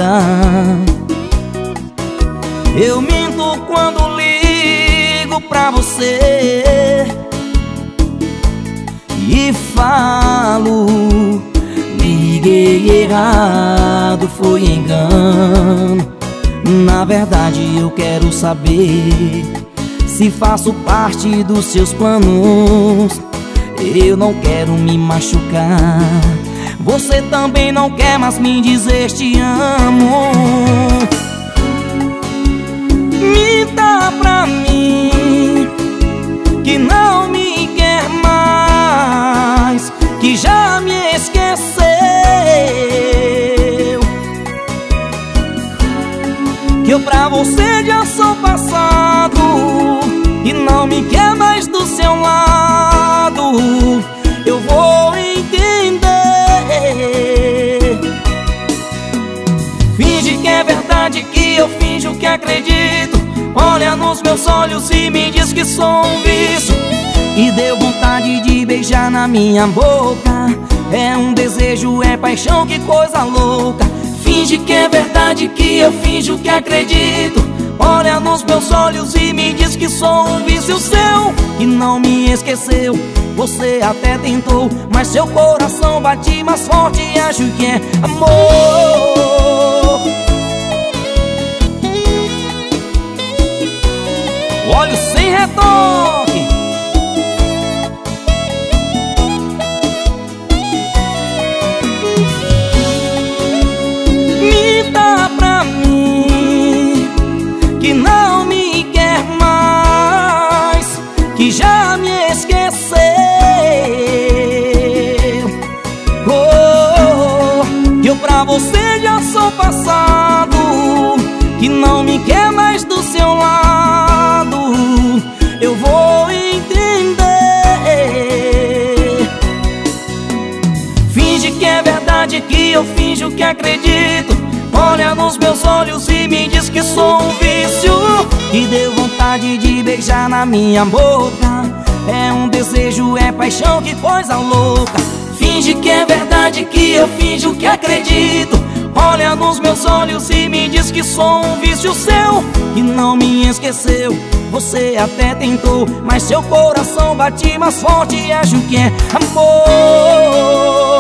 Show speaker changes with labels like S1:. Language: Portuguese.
S1: Eu minto quando ligo pra você e falo, liguei errado, foi engano. Na verdade eu quero saber se faço parte dos seus planos. Eu não quero me machucar, você também não quer, mas me dizer te amo. Minta pra mim que não me quer mais, que já me esqueceu, que eu pra você já sou passado, que não me quer mais do seu lado. Eu vou entender. Finge que é verdade, que eu finjo que acredito. Olha nos meus olhos e me diz que sou um vício. E deu vontade de beijar na minha boca. É um desejo, é paixão, que coisa louca. Finge que é verdade, que eu finjo que acredito. Olha nos meus olhos e me diz que sou um vício seu, que não me esqueceu. Você até tentou, mas seu coração bate mais forte e acho que é amor. Olhos sem retoque. Minta pra mim que não me quer mais, que já me esqueceu. Que eu pra você já sou passado, que não me quer mais do seu lado. Eu vou entender. Finge que é verdade, que eu finjo que acredito. Olha nos meus olhos e me diz que sou um vício. E deu vontade de beijar na minha boca. É um desejo, é paixão, que coisa louca. Finge que é verdade, que eu finjo que acredito. Olha nos meus olhos e me diz que sou um vício seu, que não me esqueceu. Você até tentou, mas seu coração bate mais forte e acho que é amor.